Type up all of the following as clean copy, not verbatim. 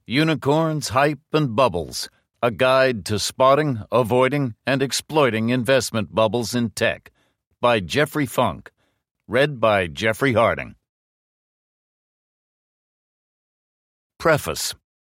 Unicorns, Hype, and Bubbles, a guide to spotting, avoiding, and exploiting investment bubbles in tech, by Jeffrey Funk. Read by Jeffrey Harding. Preface.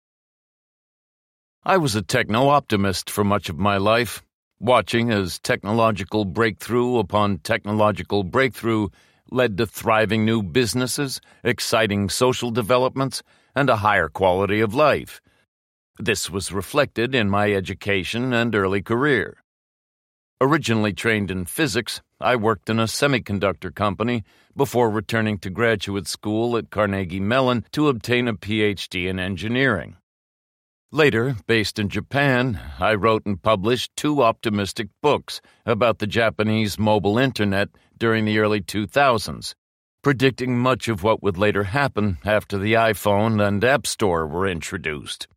I was a techno-optimist for much of my life, watching as technological breakthrough upon technological breakthrough led to thriving new businesses, exciting social developments, and a higher quality of life. This was reflected in my education and early career. Originally trained in physics, I worked in a semiconductor company before returning to graduate school at Carnegie Mellon to obtain a PhD in engineering. Later, based in Japan, I wrote and published 2 optimistic books about the Japanese mobile internet during the early 2000s, predicting much of what would later happen after the iPhone and App Store were introduced.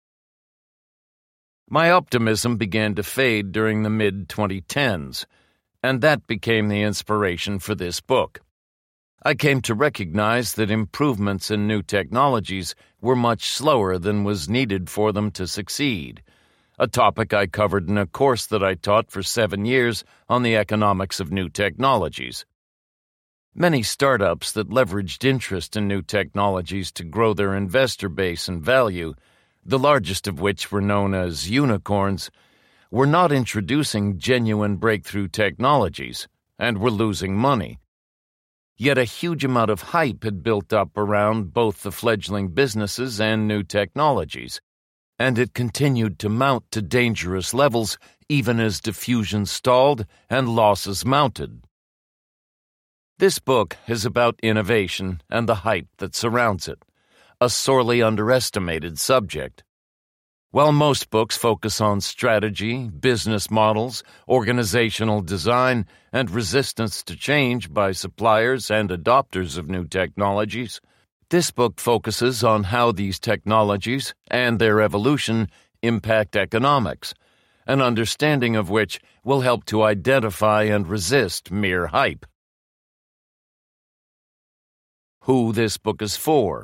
My optimism began to fade during the mid-2010s, and that became the inspiration for this book. I came to recognize that improvements in new technologies were much slower than was needed for them to succeed, a topic I covered in a course that I taught for 7 years on the economics of new technologies. Many startups that leveraged interest in new technologies to grow their investor base and value, the largest of which were known as unicorns, were not introducing genuine breakthrough technologies and were losing money. Yet a huge amount of hype had built up around both the fledgling businesses and new technologies, and it continued to mount to dangerous levels even as diffusion stalled and losses mounted. This book is about innovation and the hype that surrounds it, a sorely underestimated subject. While most books focus on strategy, business models, organizational design, and resistance to change by suppliers and adopters of new technologies, this book focuses on how these technologies and their evolution impact economics, an understanding of which will help to identify and resist mere hype. Who this book is for.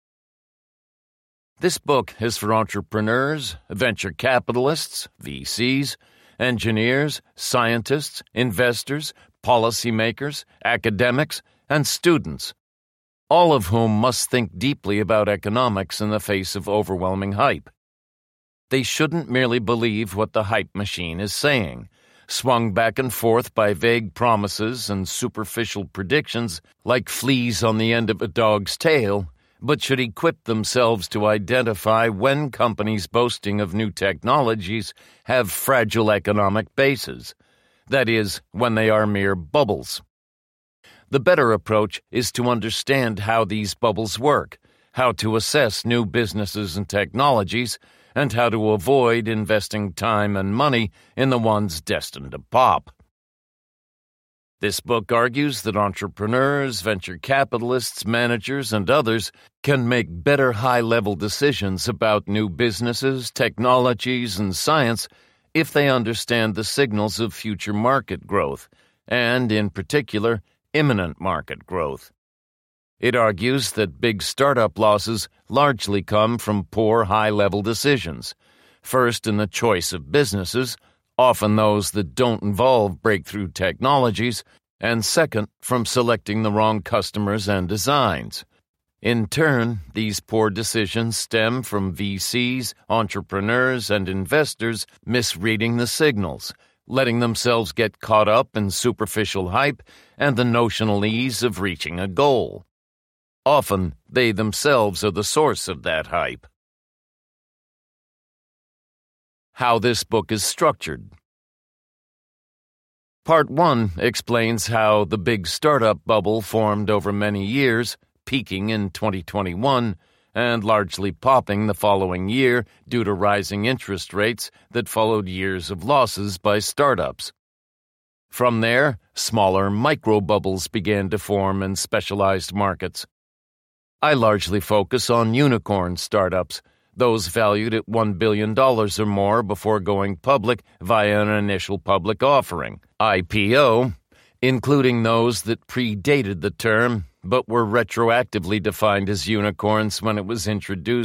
This book is for entrepreneurs, venture capitalists, VCs, engineers, scientists, investors, policymakers, academics, and students, all of whom must think deeply about economics in the face of overwhelming hype. They shouldn't merely believe what the hype machine is saying, swung back and forth by vague promises and superficial predictions like fleas on the end of a dog's tail, but should equip themselves to identify when companies boasting of new technologies have fragile economic bases, that is, when they are mere bubbles. The better approach is to understand how these bubbles work, how to assess new businesses and technologies, and how to avoid investing time and money in the ones destined to pop. This book argues that entrepreneurs, venture capitalists, managers, and others can make better high-level decisions about new businesses, technologies, and science if they understand the signals of future market growth, and, in particular, imminent market growth. It argues that big startup losses largely come from poor high-level decisions, first in the choice of businesses, often those that don't involve breakthrough technologies, and second, from selecting the wrong customers and designs. In turn, these poor decisions stem from VCs, entrepreneurs, and investors misreading the signals, letting themselves get caught up in superficial hype and the notional ease of reaching a goal. Often, they themselves are the source of that hype. How this book is structured. Part 1 explains how the big startup bubble formed over many years, peaking in 2021, and largely popping the following year due to rising interest rates that followed years of losses by startups. From there, smaller micro-bubbles began to form in specialized markets. I largely focus on unicorn startups, those valued at $1 billion or more before going public via an initial public offering, IPO, including those that predated the term but were retroactively defined as unicorns when it was introduced